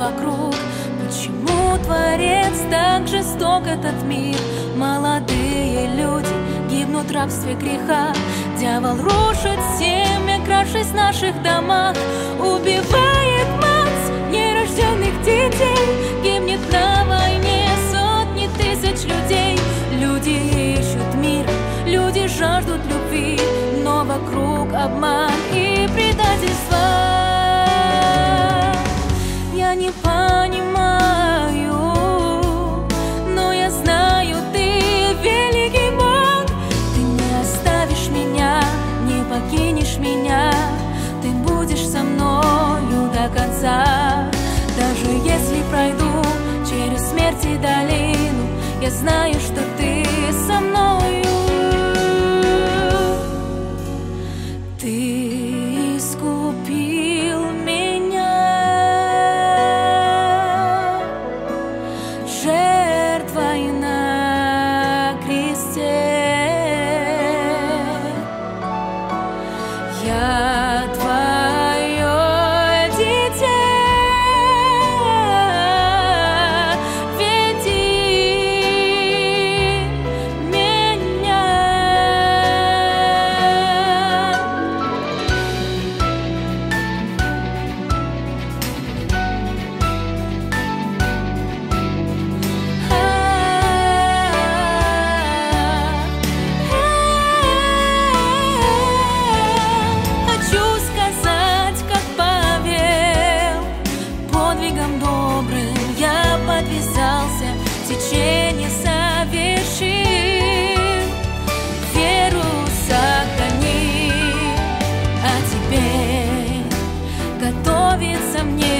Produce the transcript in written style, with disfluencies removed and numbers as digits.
вокруг. Почему, Творец, так жесток этот мир? Молодые люди гибнут в рабстве греха. Дьявол рушит семя, кравшись в наших домах. Убивает мать нерожденных детей. Гибнет на войне сотни тысяч людей. Люди ищут мира, люди жаждут любви, но вокруг обман и предательство. Я не понимаю, но я знаю, ты великий Бог. Ты не оставишь меня, не покинешь меня. Ты будешь со мною до конца. Даже если пройду через смерть и долину, я знаю, что ты со мною. Ты искупил меня жертвой на кресте. Я твое дитя, веди меня. Хочу сказать, как Павел, подвигом добрым я подвязался, течение совершил, веру сохранил, а теперь готовится мне